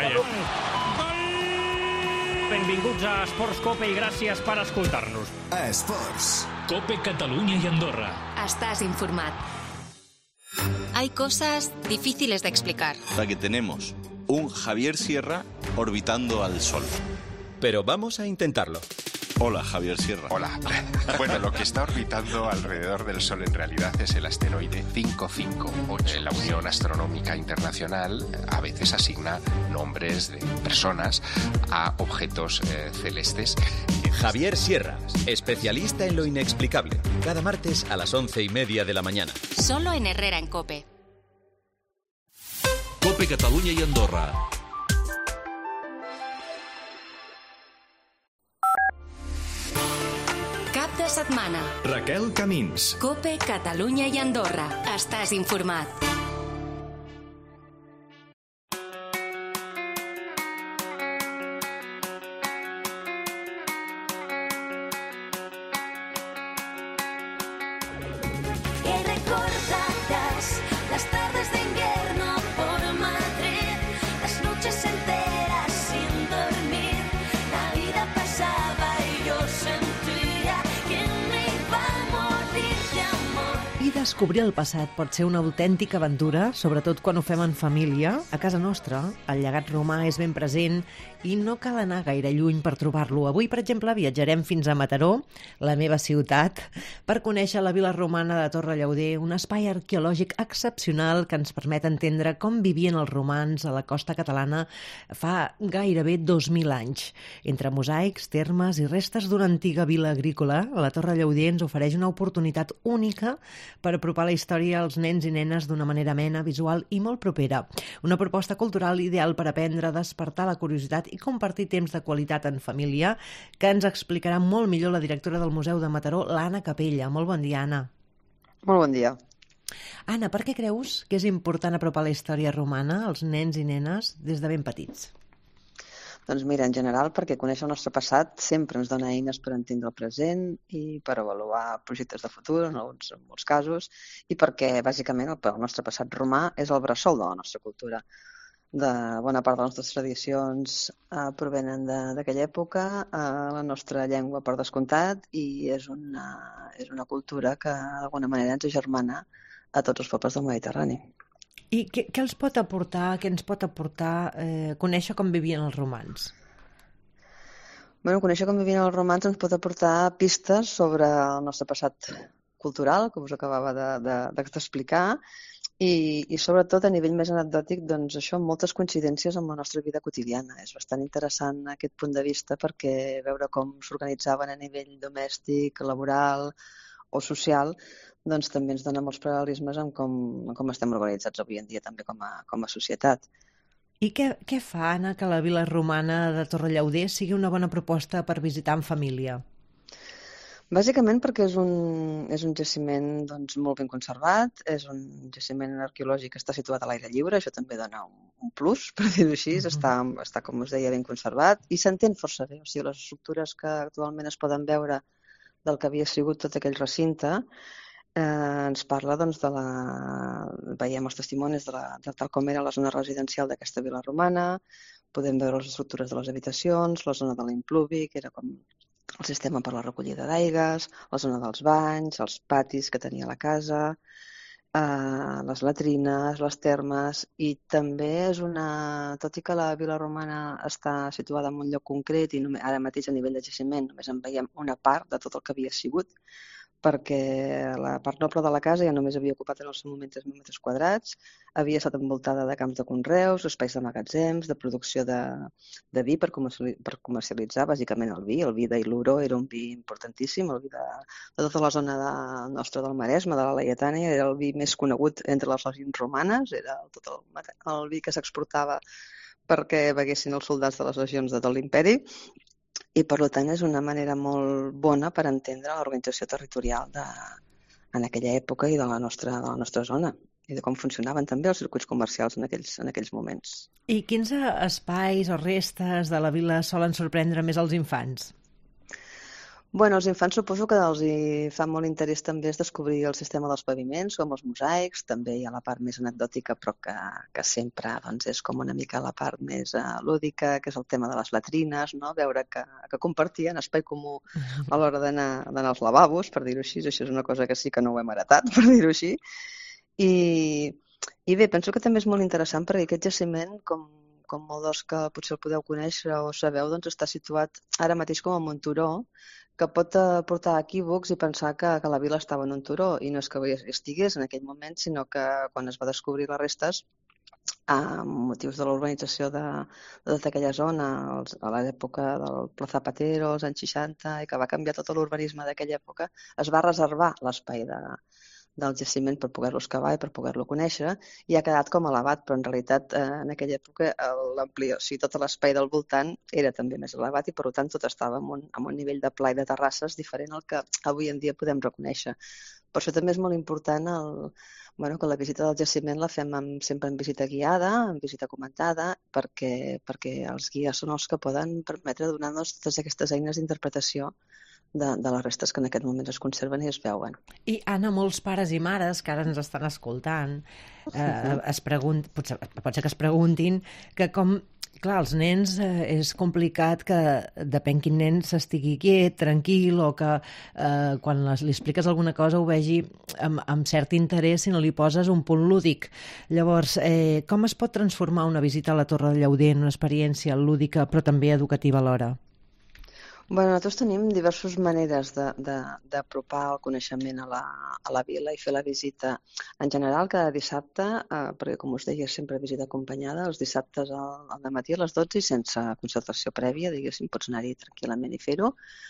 Benvinguts a Esports Cope i gràcies per escoltar-nos. Esports. Cope Catalunya i Andorra. Estás informat. Hay cosas difíciles de explicar. La que tenemos un Javier Sierra orbitando al Sol. Pero vamos a intentarlo. Hola, Javier Sierra. Hola. Bueno, lo que está orbitando alrededor del Sol en realidad es el asteroide cinco cinco ocho. La Unión Astronómica Internacional a veces asigna nombres de personas a objetos eh, celestes. Javier Sierra, especialista en lo inexplicable. Cada martes a las once y media de la mañana. Solo en Herrera en Cope. Cope Catalunya i Andorra. Cap de setmana. Raquel Camins. Cope Catalunya i Andorra. Estàs informat. Descobrir el passat pot ser una autèntica aventura, sobretot quan ho fem en família. A casa nostra, el llegat romà és ben present i no cal anar gaire lluny per trobar-lo. Avui, per exemple, viatjarem fins a Mataró, la meva ciutat, per conèixer la vila romana de Torrellauder, un espai arqueològic excepcional que ens permet entendre com vivien els romans a la costa catalana fa gairebé dos mil anys. Entre mosaics, termes i restes d'una antiga vila agrícola, la Torrellauder ens ofereix una oportunitat única per apropar la història als nens i nenes d'una manera amena, visual i molt propera. Una proposta cultural ideal per aprendre, despertar la curiositat i compartir temps de qualitat en família, que ens explicarà molt millor la directora del Museu de Mataró, l'Anna Capella. Molt bon dia, Anna. Molt bon dia. Anna, per què creus que és important apropar la història romana als nens i nenes des de ben petits? Doncs mira, en general, perquè conèixer el nostre passat sempre ens dona eines per entendre el present i per avaluar projectes de futur, en, alguns, en molts casos, i perquè, bàsicament, el, el nostre passat romà és el bressol de la nostra cultura. De bona part de les nostres tradicions eh, provenen d'aquella època, eh, la nostra llengua per descomptat, i és una, és una cultura que d'alguna manera ens agermana a tots els pobles del Mediterrani. I què, què els pot aportar, què ens pot aportar eh, conèixer com vivien els romans? Bueno, conèixer com vivien els romans ens pot aportar pistes sobre el nostre passat cultural, com us acabava d'explicar, de, de, i, i sobretot a nivell més anecdòtic, doncs això, moltes coincidències amb la nostra vida quotidiana. És bastant interessant aquest punt de vista perquè veure com s'organitzaven a nivell domèstic, laboral o social, doncs també ens dona molts paral·lelismes amb com, com estem organitzats avui en dia també com a, com a societat. I què, què fa, Anna, que la vila romana de Torrellauder sigui una bona proposta per visitar en família? Bàsicament perquè és un, és un jaciment doncs, molt ben conservat, és un jaciment arqueològic que està situat a l'aire lliure, això també dona un, un plus, per dir-ho així, uh-huh. està, està, com us deia, ben conservat i s'entén força bé. O sigui, les estructures que actualment es poden veure del que havia sigut tot aquell recinte, Eh, ens parla doncs, de la... veiem els testimonis de, la... de tal com era la zona residencial d'aquesta vila romana, podem veure les estructures de les habitacions, la zona de l'impluvi, que era com el sistema per la recollida d'aigues, la zona dels banys, els patis que tenia la casa, eh, les latrines, les termes, i també és una... Tot i que la vila romana està situada en un lloc concret i només, ara mateix a nivell de jaciment només en veiem una part de tot el que havia sigut, perquè la part noble de la casa ja només havia ocupat en el seu moment tres mil metres quadrats, havia estat envoltada de camps de conreus, espais de magatzems, de producció de, de vi per, comerciali per comercialitzar bàsicament el vi. El vi d'Iluro era un vi importantíssim, el vi de, de tota la zona de, nostra del Maresme, de la Laietània, era el vi més conegut entre les legions romanes, era tot el, el vi que s'exportava perquè beguessin els soldats de les legions de tot l'imperi. I, per tant, és una manera molt bona per entendre l'organització territorial de, en aquella època i de la, nostra, de la nostra zona, i de com funcionaven també els circuits comercials en aquells, en aquells moments. I quins espais o restes de la vila solen sorprendre més als infants? Bueno, als infants suposo que els hi fa molt interès també és descobrir el sistema dels paviments, com els mosaics, també hi ha la part més anecdòtica, però que, que sempre doncs, és com una mica la part més uh, lúdica, que és el tema de les latrines, no? Veure que, que compartien espai comú a l'hora d'anar als lavabos, per dir-ho així. Això és una cosa que sí que no ho hem heretat, per dir-ho així. I, I bé, penso que també és molt interessant perquè aquest jaciment, com, com molt dels que potser el podeu conèixer o sabeu, doncs està situat ara mateix com a Monturó, que pot portar equívocs i pensar que, que la vila estava en un turó, i no és que estigués en aquell moment, sinó que quan es va descobrir les restes, amb motius de l'urbanització de, de tota aquella zona, els, a l'època del Pla Zapatero, als anys seixanta, i que va canviar tot l'urbanisme d'aquella època, es va reservar l'espai de, del jaciment per poder-lo excavar i per poder-lo conèixer, i ha quedat com elevat, però en realitat eh, en aquella època l'ampliació, o sigui, tot l'espai del voltant era també més elevat i per tant tot estava en un, en un nivell de pla i de terrasses diferent al que avui en dia podem reconèixer. Per això també és molt important el, bueno, que la visita del jaciment la fem amb, sempre en visita guiada, en visita comentada, perquè, perquè els guies són els que poden permetre donar-nos totes aquestes eines d'interpretació De, de les restes que en aquest moment es conserven i es veuen. I, Anna, molts pares i mares que ara ens estan escoltant eh, es pregunt, potser, pot ser que es preguntin que com, clar, els nens eh, és complicat que depèn quin nen s'estigui quiet, tranquil, o que eh, quan les, li expliques alguna cosa ho vegi amb, amb cert interès si no li poses un punt lúdic. Llavors, eh, com es pot transformar una visita a la Torre de Llauder en una experiència lúdica però també educativa alhora? Bueno, nosaltres tenim diverses maneres d'apropar el coneixement a la, a la vila i fer la visita. En general, cada dissabte, eh, perquè com us deia, sempre visita acompanyada, els dissabtes al, al matí a les dotze i sense concertació prèvia, diguéssim, pots anar-hi tranquil·lament i fer-ho.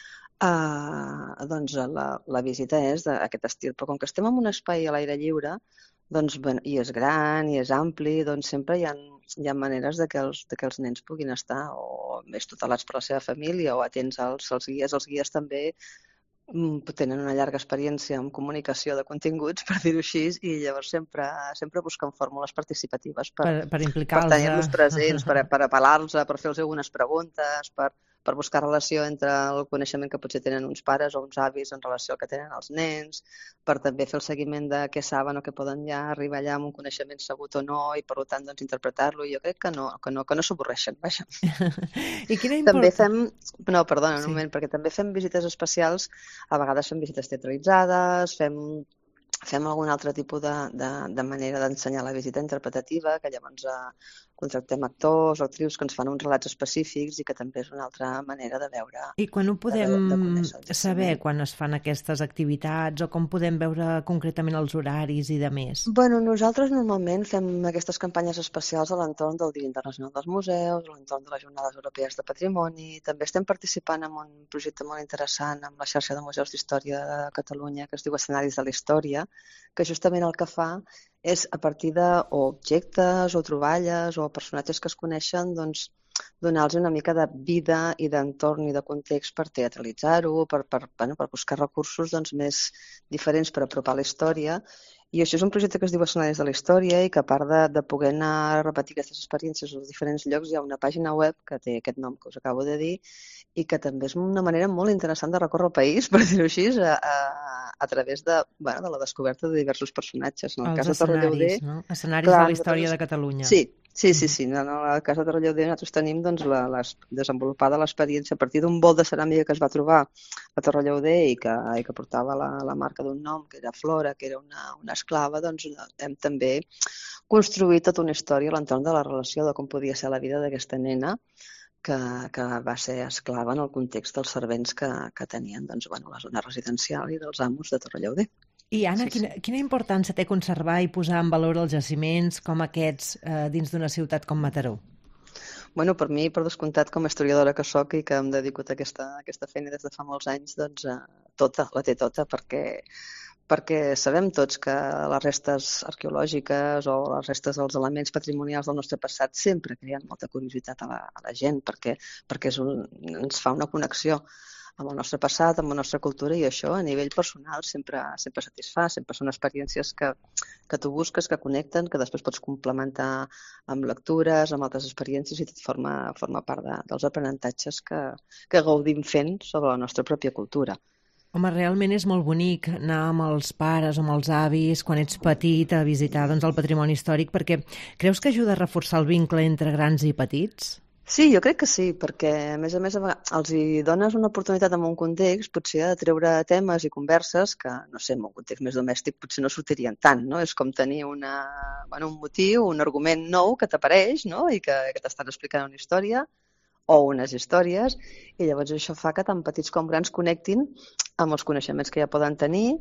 Eh, doncs la, la visita és d'aquest estil, però com que estem en un espai a l'aire lliure, doncs, bueno, i és gran i és ampli, doncs sempre hi ha, hi ha maneres de que, els, de que els nens puguin estar o més tutelats per la seva família o atents als, als guies. Els guies també mm, tenen una llarga experiència en comunicació de continguts, per dir-ho així, i llavors sempre, sempre busquen fórmules participatives per, per, per implicar-los, per tenir-los presents, per, per apel·lar-los, per fer-los algunes preguntes, per, per buscar relació entre el coneixement que potser tenen uns pares o uns avis en relació al que tenen els nens, per també fer el seguiment de què saben o què poden ja arribar allà amb un coneixement sabut o no, i per tant doncs, interpretar-lo. Jo crec que no, que no, que no s'avorreixen, vaja. I quina import... També fem... No, perdona, un sí. moment, perquè també fem visites especials, a vegades fem visites teatralitzades, fem... Fem algun altre tipus de, de, de manera d'ensenyar la visita interpretativa, que llavors eh, contractem actors o actrius que ens fan uns relats específics i que també és una altra manera de veure. I quan ho podem de, de saber, quan es fan aquestes activitats, o com podem veure concretament els horaris i de més? Bueno, nosaltres normalment fem aquestes campanyes especials a l'entorn del Dia Internacional dels Museus, a l'entorn de les Jornades Europees de Patrimoni. També estem participant en un projecte molt interessant amb la xarxa de museus d'història de Catalunya que es diu Escenaris de la Història, que justament el que fa és, a partir d'objectes o troballes o personatges que es coneixen, doncs, donar-los una mica de vida i d'entorn i de context per teatralitzar-ho, per, per, bueno, per buscar recursos doncs, més diferents per apropar la història. I això és un projecte que es diu Escenaris de la Història i que a part de, de poder anar a repetir aquestes experiències als diferents llocs, hi ha una pàgina web que té aquest nom que us acabo de dir i que també és una manera molt interessant de recórrer el país, per dir-ho així, a, a, a través de, bueno, de la descoberta de diversos personatges. En el Els cas de Torre Llauder, no? Escenaris clar, de la història de Catalunya. Sí, Sí, sí, sí. En el cas de Torrellauder nosaltres tenim doncs, la, les, desenvolupada l'experiència a partir d'un bol de ceràmica que es va trobar a Torrellauder i que, i que portava la, la marca d'un nom, que era Flora, que era una, una esclava, doncs hem també construït tota una història a l'entorn de la relació de com podia ser la vida d'aquesta nena que, que va ser esclava en el context dels servents que, que tenien doncs, bueno, la zona residencial i dels amos de Torrellauder. I, Anna, sí, sí. Quina, quina importància té conservar i posar en valor els jaciments com aquests eh, dins d'una ciutat com Mataró? Bueno, per mi, per descomptat, com a historiadora que sóc i que em dedico a aquesta, a aquesta feina des de fa molts anys, doncs eh, tota, la té tota, perquè, perquè sabem tots que les restes arqueològiques o les restes dels elements patrimonials del nostre passat sempre creen molta curiositat a la, a la gent, perquè, perquè és un, ens fa una connexió amb el nostre passat, amb la nostra cultura, i això a nivell personal sempre, sempre satisfà, sempre són experiències que, que tu busques, que connecten, que després pots complementar amb lectures, amb altres experiències, i tot forma, forma part de, dels aprenentatges que, que gaudim fent sobre la nostra pròpia cultura. Home, realment és molt bonic anar amb els pares o amb els avis quan ets petit a visitar doncs, el patrimoni històric, perquè creus que ajuda a reforçar el vincle entre grans i petits? Sí, jo crec que sí, perquè a més a més els hi dones una oportunitat en un context potser de treure temes i converses que, no sé, en un context més domèstic potser no sortirien tant, no? És com tenir una, bueno, un motiu, un argument nou que t'apareix, no? I que, que t'estan explicant una història o unes històries, i llavors això fa que tant petits com grans connectin amb els coneixements que ja poden tenir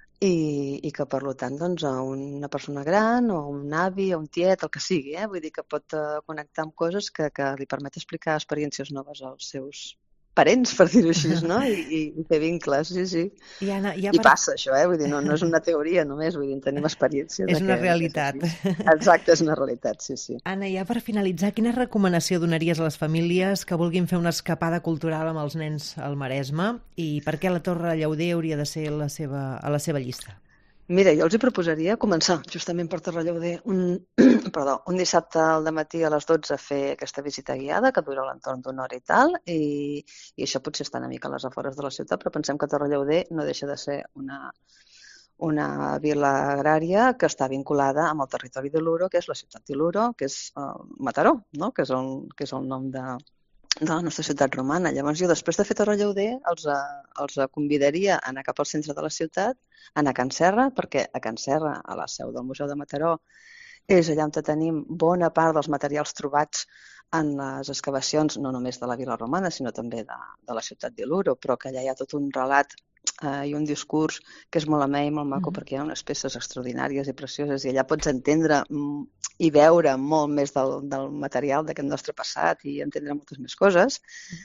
i, i que, per tant, doncs, a una persona gran o un avi o un tiet, el que sigui, eh? Vull dir que pot uh, connectar amb coses que, que li permet explicar experiències noves als seus parents, per dir-ho així, no? I, i, i fer vincles, sí, sí. I, Anna, ja I per... passa això, eh? Vull dir, no, no és una teoria només, vull dir, tenim experiències. És una realitat. Exacte, és una realitat, sí, sí. Anna, ja per finalitzar, quina recomanació donaries a les famílies que vulguin fer una escapada cultural amb els nens al Maresme i per què la Torrellauder hauria de ser la seva, a la seva llista? Mira, jo els hi proposaria començar justament per Torrellauder un, perdó, un dissabte al dematí a les dotze a fer aquesta visita guiada que dura a l'entorn d'una hora i tal, i, i això potser està una mica a les afores de la ciutat, però pensem que Torrellauder no deixa de ser una, una vila agrària que està vinculada amb el territori de Luro, que és la ciutat de Luro, que és uh, Mataró, no? que, és el, que és el nom de, de la nostra ciutat romana. Llavors jo, després de fer Torrellauder, els, els convidaria a anar cap al centre de la ciutat, a anar a Can Serra, perquè a Can Serra, a la seu del Museu de Mataró, és allà on tenim bona part dels materials trobats en les excavacions, no només de la vila romana, sinó també de, de la ciutat de Luro, però que allà hi ha tot un relat eh, i un discurs que és molt amè i molt maco, mm. perquè hi ha unes peces extraordinàries i precioses, i allà pots entendre mm, i veure molt més del, del material d'aquest nostre passat i entendre moltes més coses.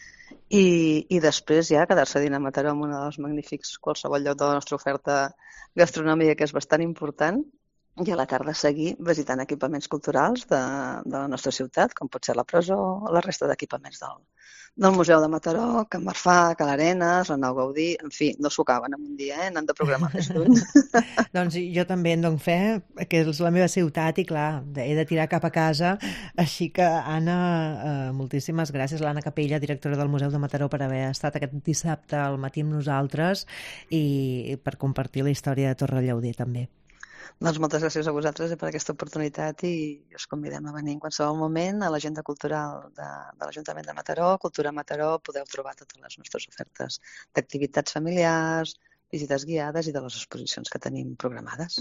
I, i després ja quedar-se a dinar a Mataró en un dels magnífics qualsevol lloc de la nostra oferta gastronòmica, que és bastant important, i a la tarda seguir visitant equipaments culturals de, de la nostra ciutat, com pot ser la presó o la resta d'equipaments del, del Museu de Mataró, Can Marfà, Ca l'Arenes, la Nau Gaudí, en fi, no s'ho acaben en un dia, eh? N'han de programar més lluny. Doncs jo també en dono fe, que és la meva ciutat i clar, he de tirar cap a casa, així que Anna, eh, moltíssimes gràcies, l'Anna Capella, directora del Museu de Mataró, per haver estat aquest dissabte al matí amb nosaltres i per compartir la història de Torrellauder també. Doncs moltes gràcies a vosaltres per aquesta oportunitat i us convidem a venir en qualsevol moment a l'agenda cultural de, de l'Ajuntament de Mataró, Cultura Mataró, podeu trobar totes les nostres ofertes d'activitats familiars, visites guiades i de les exposicions que tenim programades.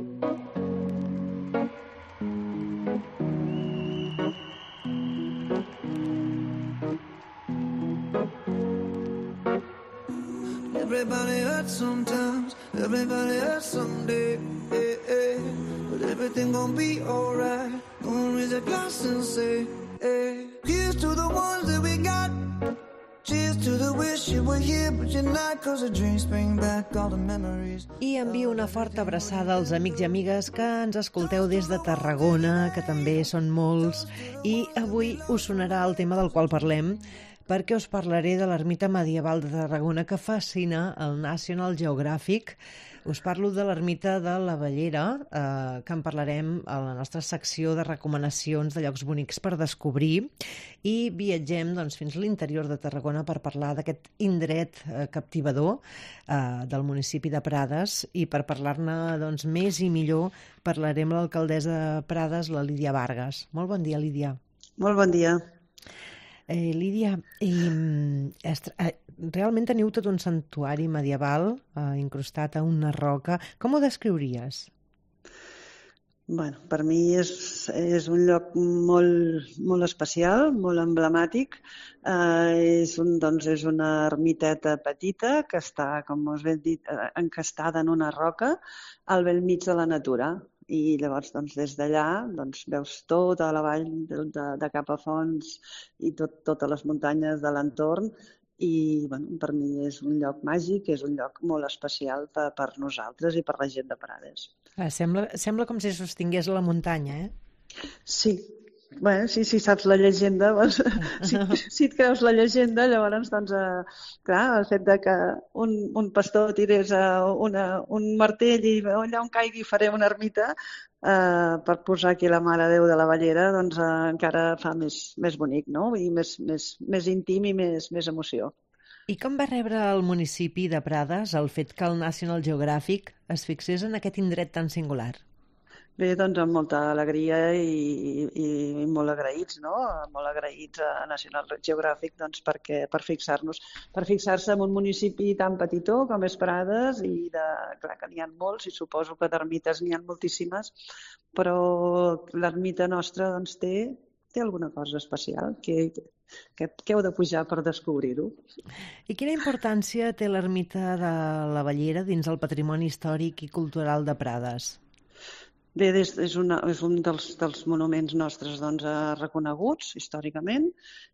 Everybody hurts sometimes, everybody hurts someday, eh, eh. But everything gon' be alright. Gonna raise a glass and say, eh. Here's to the ones that we got. Cheers to the wish you were here, but you're not, cause the dreams bring back all the memories. I envio una forta abraçada als amics i amigues que ens escolteu des de Tarragona, que també són molts, i avui us sonarà el tema del qual parlem, perquè us parlaré de l'ermita medieval de Tarragona que fascina el National Geographic. Us parlo de l'ermita de la Bellera, eh, que en parlarem a la nostra secció de recomanacions de llocs bonics per descobrir, i viatgem doncs, fins a l'interior de Tarragona per parlar d'aquest indret eh, captivador eh, del municipi de Prades, i per parlar-ne doncs, més i millor parlarem amb l'alcaldessa de Prades, la Lídia Vargas. Molt bon dia, Lídia. Molt bon dia. Eh, Lídia, eh, eh, realment teniu tot un santuari medieval eh, incrustat a una roca. Com ho descriuries? Bueno, per mi és, és un lloc molt, molt especial, molt emblemàtic. Eh, és, un, doncs, és una ermiteta petita que està, com us he dit, encastada en una roca al bell mig de la natura. I llavors, doncs, des d'allà doncs, veus tota la vall de, de, de Capafonts i tot, totes les muntanyes de l'entorn. I bueno, per mi és un lloc màgic, és un lloc molt especial per, per nosaltres i per la gent de Prades. Ah, sembla, sembla com si sostingués la muntanya, eh? Sí. Bueno, sí, si saps la llegenda, doncs, si, si et creus la llegenda, llavors, doncs, eh, clar, el fet de que un, un pastor tirés a una, un martell i allà on caigui faré una ermita eh, per posar aquí la Mare de Déu de la Bellera, doncs eh, encara fa més, més bonic, no? I més, més, més íntim i més, més emoció. I com va rebre el municipi de Prades el fet que el National Geographic es fixés en aquest indret tan singular? Bé, doncs amb molta alegria i, i, i molt agraïts, no? Molt agraïts a National Geographic doncs, perquè, per fixar-nos, per fixar-se en un municipi tan petitó com és Prades, i de, clar que n'hi ha molts, i suposo que d'ermites n'hi ha moltíssimes, però l'ermita nostra doncs, té, té alguna cosa especial que, que, que heu de pujar per descobrir-ho. I quina importància té l'ermita de la Bellera dins el patrimoni històric i cultural de Prades? Bé, és, una, és un dels, dels monuments nostres doncs, reconeguts històricament,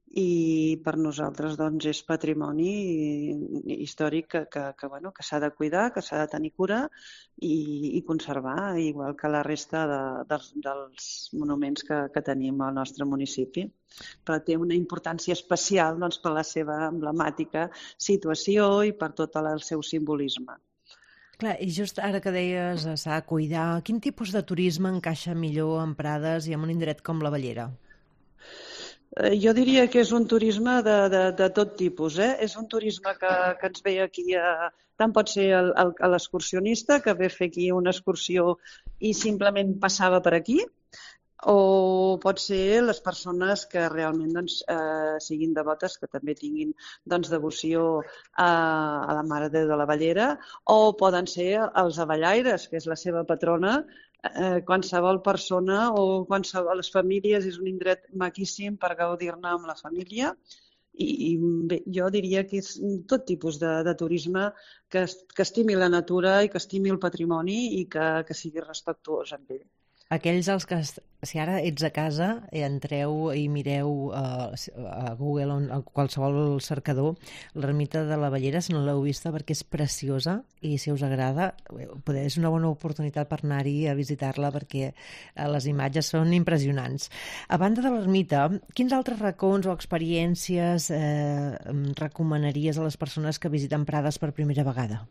i per nosaltres doncs, és patrimoni històric que, que, que, bueno, que s'ha de cuidar, que s'ha de tenir cura i, i conservar, igual que la resta de, dels, dels monuments que, que tenim al nostre municipi. Però té una importància especial doncs, per la seva emblemàtica situació i per tot el seu simbolisme. Clar, i just ara que deies s'ha de cuidar, quin tipus de turisme encaixa millor en Prades i en un indret com la Bellera? Eh, jo diria que és un turisme de, de, de tot tipus. Eh? És un turisme que, que ens ve aquí, a, tant pot ser l'excursionista, que ve a fer aquí una excursió i simplement passava per aquí, o pot ser les persones que realment doncs, eh, siguin devotes, que també tinguin doncs, devoció a, a la Mare de Déu de la Bellera, o poden ser els abellaires, que és la seva patrona. Eh, qualsevol persona o qualsevol les famílies, és un indret maquíssim per gaudir-ne amb la família. I, i bé, jo diria que és tot tipus de, de turisme que, que estimi la natura i que estimi el patrimoni i que, que sigui respectuós amb ell. Aquells als que, si ara ets a casa, entreu i mireu uh, a Google o a qualsevol cercador l'ermita de la Bellera, si no l'heu vista, perquè és preciosa, i si us agrada, poder, és una bona oportunitat per anar-hi a visitar-la, perquè uh, les imatges són impressionants. A banda de l'ermita, quins altres racons o experiències eh, recomanaries a les persones que visiten Prades per primera vegada?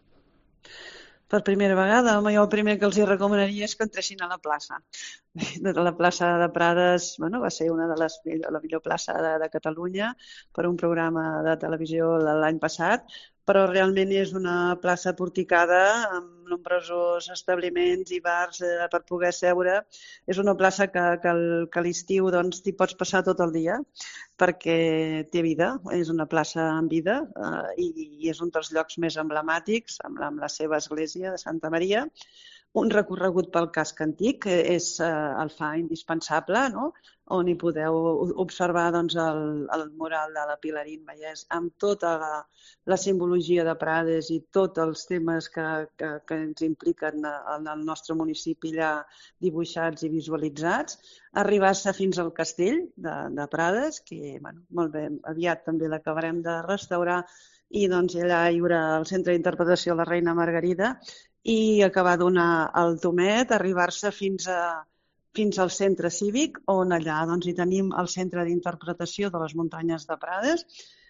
Per primera vegada, home, jo el primer que els hi recomanaria és que entressin a la plaça. La plaça de Prades, bueno, va ser una de les la millor plaça de, de Catalunya per un programa de televisió l'any passat, però realment és una plaça porticada amb nombrosos establiments i bars eh, per poder seure. És una plaça que, que, el, que a l'estiu doncs, t'hi pots passar tot el dia perquè té vida, és una plaça amb vida eh, i, i és un dels llocs més emblemàtics amb, amb la seva església de Santa Maria. Un recorregut pel casc antic és, eh, el fa indispensable, no? On hi podeu observar doncs, el, el mural de la Pilarín Vallès amb tota la, la simbologia de Prades i tots els temes que, que, que ens impliquen en el nostre municipi allà dibuixats i visualitzats. Arribar-se fins al castell de, de Prades, que bueno, molt bé, aviat també l'acabarem de restaurar, i doncs, allà hi haurà el centre d'interpretació de la Reina Margarida, i acabar donar el tomet, arribar-se fins a fins al centre cívic, on allà doncs, hi tenim el centre d'interpretació de les muntanyes de Prades,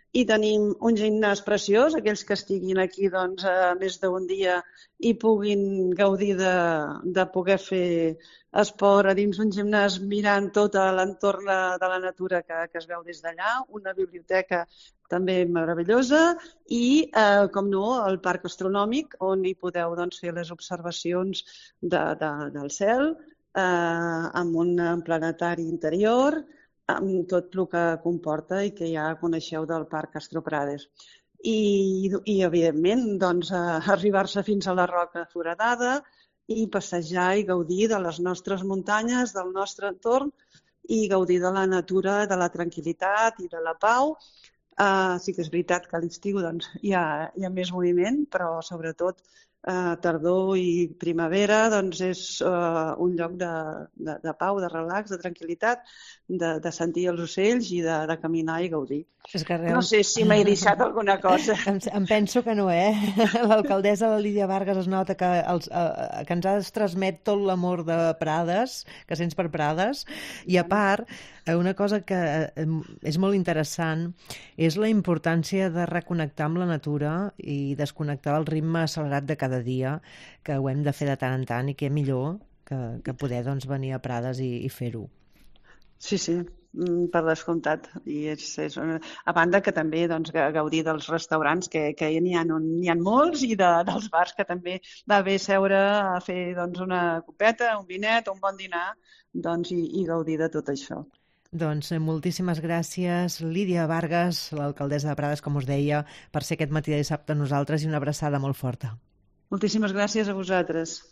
i tenim un gimnàs preciós, aquells que estiguin aquí doncs, a més d'un dia i puguin gaudir de, de poder fer esport a dins un gimnàs mirant tot l'entorn de la natura que, que es veu des d'allà, una biblioteca també meravellosa i, eh, com no, el parc astronòmic on hi podeu doncs, fer les observacions de, de, del cel eh, amb un planetari interior, amb tot el que comporta i que ja coneixeu del Parc Astroprades. I, i evidentment, doncs, arribar-se fins a la Roca Foradada i passejar i gaudir de les nostres muntanyes, del nostre entorn i gaudir de la natura, de la tranquil·litat i de la pau. Uh, sí que és veritat que a l'estiu doncs, hi, ha, hi ha més moviment, però sobretot Uh, tardor i primavera doncs és uh, un lloc de, de, de pau, de relax, de tranquil·litat, de, de sentir els ocells i de, de caminar i gaudir. És que no sé si m'he deixat alguna cosa. Em, em penso que no, eh? L'alcaldessa, la Lídia Vargas, es nota que, els, uh, que ens has transmet tot l'amor de Prades, que sents per Prades, i a part, una cosa que és molt interessant és la importància de reconnectar amb la natura i desconnectar el ritme accelerat de cada dia, que ho hem de fer de tant en tant i que és millor que, que poder doncs, venir a Prades i, i fer-ho. Sí, sí, per descomptat. I és, és una... A banda que també doncs, gaudir dels restaurants, que, que n'hi ha, n'hi ha molts, i de, dels bars, que també va bé seure a fer doncs, una copeta, un vinet, un bon dinar, doncs, i, i gaudir de tot això. Doncs moltíssimes gràcies, Lídia Vargas, l'alcaldessa de Prades, com us deia, per ser aquest matí de dissabte amb nosaltres i una abraçada molt forta. Moltíssimes gràcies a vosaltres.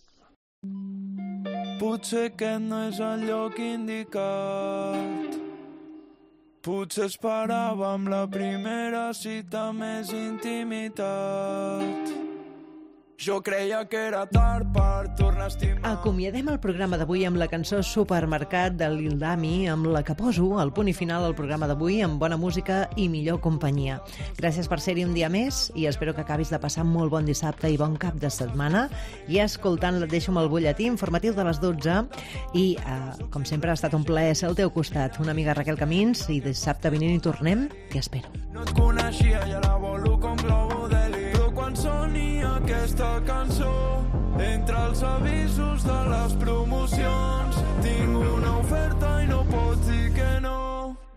Potser aquest no és el lloc indicat. Potser esperàvem la primera cita més intimitat. Jo creia que era tard per tornar a estimar. Acomiadem el programa d'avui amb la cançó Supermercat de Lil Dami, amb la que poso el punt i final al programa d'avui amb bona música i millor companyia. Gràcies per ser-hi un dia més i espero que acabis de passar molt bon dissabte i bon cap de setmana. I escoltant et deixo amb el butlletí informatiu de les dotze i, eh, com sempre, ha estat un plaer ser al teu costat. Una amiga Raquel Camins i dissabte vinent hi tornem, t'hi espero. No et coneixia i ara volo com globo d'heli. Quan sonia aquesta cançó, entre els avisos de les promocions, tinc una oferta